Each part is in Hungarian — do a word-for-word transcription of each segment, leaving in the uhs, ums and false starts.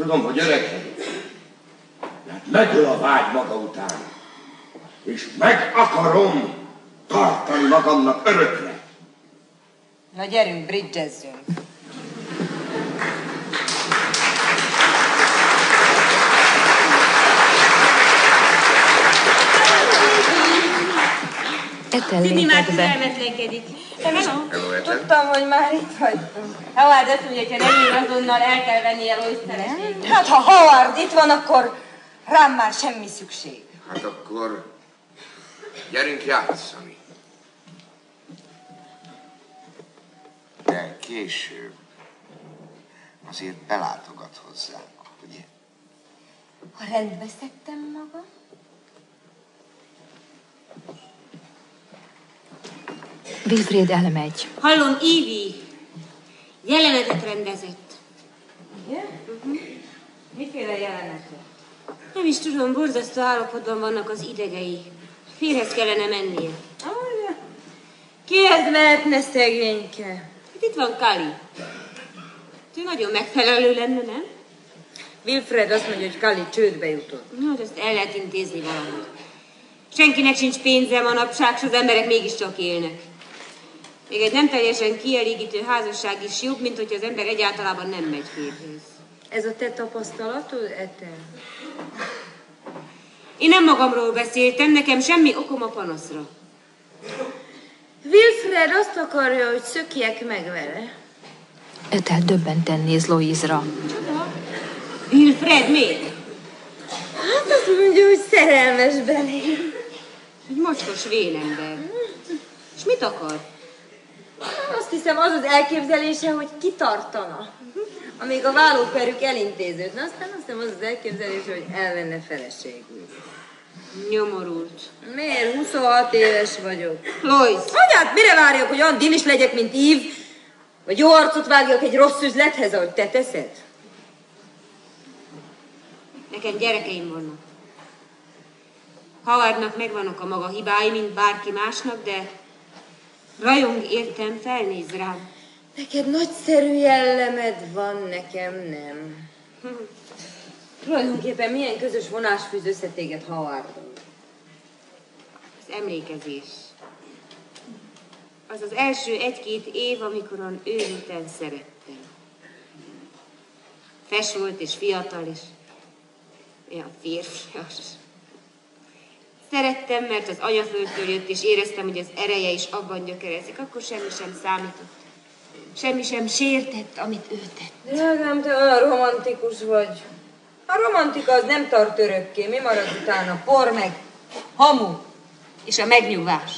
Tudom, hogy öreg, mert megöl a vágy maga után. És meg akarom tartani magamnak örökre. Na gyerünk, bridgezzünk. Tibi már türelmetlenkedik. Tudtam, hogy már itt vagyunk. Howard azt mondja, hogy ha nem jön azonnal, el kell venni a Lois feleségét. Hát ha Howard itt van, akkor rám már semmi szükség. Hát akkor gyerünk játszani. De később azért belátogat hozzánk, ugye? Ha rendbe szedtem magam? Wilfred elmegy. Hallom, Evie jelenetet rendezett. Igen? Uh-huh. Miféle jelenetet? Nem is tudom, borzasztó állapotban vannak az idegei. Férhez kellene mennie. Ah, kihez mehetne szegényke? Hát itt van Kali. Ő nagyon megfelelő lenne, nem? Wilfred azt mondja, hogy Kali csődbe jutott. Hát ezt el lehet intézni valahogy. Senkinek sincs pénze manapság, s az emberek mégiscsak élnek. Még egy nem teljesen kielégítő házasság is jobb, mint hogy az ember egyáltalában nem megy férjhez. Ez a te tapasztalatod, Ethel? Én nem magamról beszéltem, nekem semmi okom a panaszra. Wilfred azt akarja, hogy szökjek meg vele. Ethel döbbenten néz Louise-ra. Wilfred miért? Hát azt mondja, hogy szerelmes belém. Egy mocskos vénember. És mit akar? Azt hiszem, az az elképzelése, hogy kitartana. Amíg a vállóperük elintéződne, aztán azt hiszem, az az elképzelése, hogy elvenne feleségül. Nyomorult. Miért? huszonhat éves vagyok. Lois! Anyát, mire várjak, hogy olyan din is legyek, mint Eve? Vagy jó arcot vágjak egy rossz üzlethez, ahogy te teszed? Nekem gyerekeim vannak. Howardnak megvannak a maga hibái, mint bárki másnak, de rajong értem, felnéz rám. Neked nagyszerű jellemed van, nekem nem. Tulajdonképpen milyen közös vonás fűz össze téged Howardon? Az emlékezés. Az az első egy-két év, amikor őrülten szerettem. Fes volt és fiatal, és olyan férfias. Szerettem, mert az anyaföldtől jött, és éreztem, hogy az ereje is abban gyökerezik. Akkor semmi sem számított. Semmi sem sértett, amit ő tett. Drágám, te olyan romantikus vagy. A romantika az nem tart örökké. Mi marad utána? Por meg hamu. És a megnyugvás.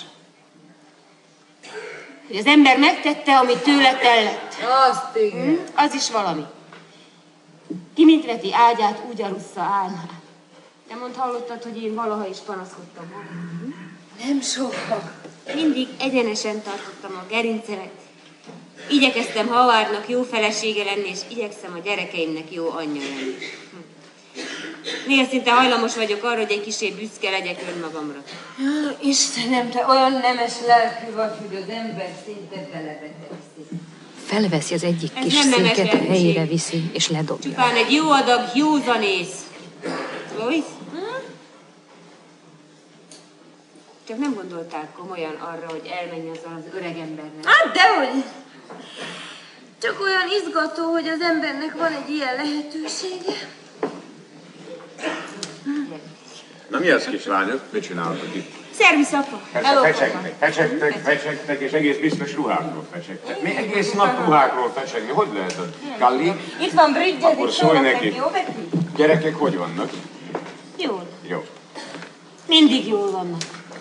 Hogy az ember megtette, amit tőle tellett. Azt igen. Hm? Az is valami. Ki mint veti ágyát, úgy alussza álmát. Te mondd, hallottad, hogy én valaha is panaszkodtam volna? Hm? Nem soha. Mindig egyenesen tartottam a gerincemet. Igyekeztem Howardnak jó felesége lenni, és igyekszem a gyerekeimnek jó anyja lenni. Hm. Néha szinte hajlamos vagyok arra, hogy egy kicsit büszke legyek önmagamra. Ja, Istenem, te olyan nemes lelkű vagy, hogy az ember szinte belebetegszik. Felveszi az egyik Ez kis nem nemes széket, lelkűség. helyére viszi, és ledobja. Csupán egy jó adag józanész. Lois? Hm? Csak nem gondoltál komolyan arra, hogy elmenj azzal az öreg embernek? Hát dehogy! Csak olyan izgató, hogy az embernek van egy ilyen lehetősége. Na mi ez, kislányok? Mit csináltok itt? Szervusz, apa! Fecsegtek, fecsegtek, fecsegtek, és egész biztos ruhákról fecsegtek. Mi egész nap ruhákról fecsegni? Hogy lehet az? Kalli? Itt van Bridget, Akkor itt szólj szólok neki. neki, jó, Betty? Gyerekek hogy vannak? Jól. Jó. Mindig jól vannak.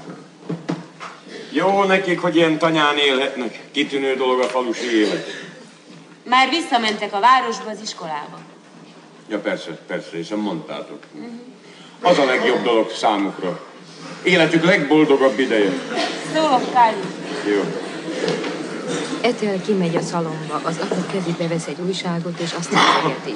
Jó nekik, hogy ilyen tanyán élhetnek. Kitűnő dolog a falusi élet. Már visszamentek a városba, az iskolába. Ja persze, persze, hiszen mondtátok. Az a legjobb dolog számukra. Életük legboldogabb ideje. Szólok, Kali. Jó. Ethel kimegy a szalomba, az apa kezébe vesz egy újságot, és azt nézegeti.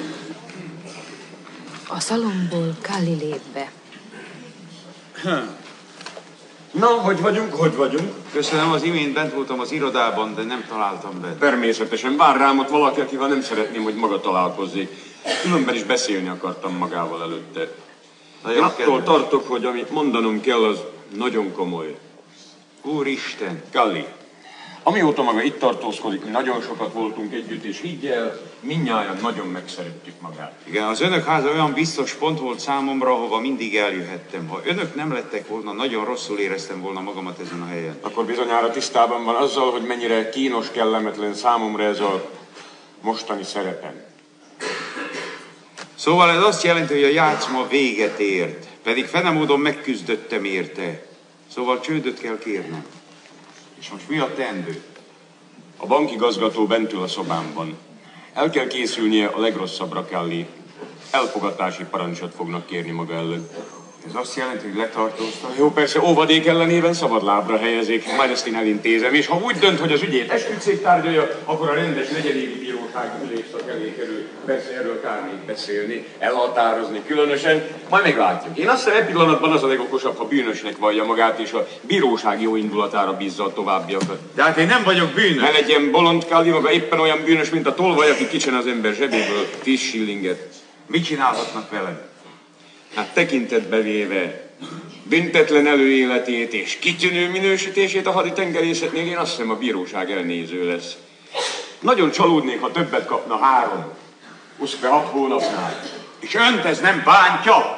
A szalomból Kali lép be. Na, hogy vagyunk, hogy vagyunk? Köszönöm, az imént bent voltam az irodában, de nem találtam be. Természetesen vár rám ott valaki, akivel nem szeretném, hogy maga találkozzék. Különben is beszélni akartam magával előtte. Én Nagyon attól kedves. tartok, hogy amit mondanom kell, az nagyon komoly. Úristen! Kalli, amióta maga itt tartózkodik, mi nagyon sokat voltunk együtt, és higgy el, mindnyájan nagyon megszerettük magát. Igen, az önök háza olyan biztos pont volt számomra, ahova mindig eljöhettem. Ha önök nem lettek volna, nagyon rosszul éreztem volna magamat ezen a helyen. Akkor bizonyára tisztában van azzal, hogy mennyire kínos, kellemetlen számomra ez a mostani szerepem. Szóval ez azt jelenti, hogy a játszma véget ért, pedig fenemódon megküzdöttem érte. Szóval csődöt kell kérnem. És most mi a teendő? A bankigazgató bent ül a szobámban. El kell készülnie a legrosszabbra, Kalli. Elfogadási parancsot fognak kérni maga ellen. Ez azt jelenti, hogy letartóztat. Jó, persze óvadék ellenében szabadlábra helyezik, majd ezt én elintézem, és ha úgy dönt, hogy az ügyét esküdtszék tárgyalja, akkor a rendes negyedévi bíróság ülésszak elé kerül. Persze erről kár még beszélni, elhatározni különösen, majd meglátjuk. Én azt hiszem, e pillanatban az a legokosabb, ha bűnösnek vallja magát, és a bíróság jó indulatára bízza a továbbiakat. De hát én nem vagyok bűnös. Ne legyen bolond, Kalli, maga éppen olyan bűnös, mint a tolvaj, aki kicsen az ember zsebéből tíz shillinget. Mit csinálhatnak velem? Hát tekintetbe véve büntetlen előéletét és kitűnő minősítését a haditengerészetnél, én azt hiszem, a bíróság elnéző lesz. Nagyon csalódnék, ha többet kapna három, huszonhat hónapnál. És önt ez nem bántja?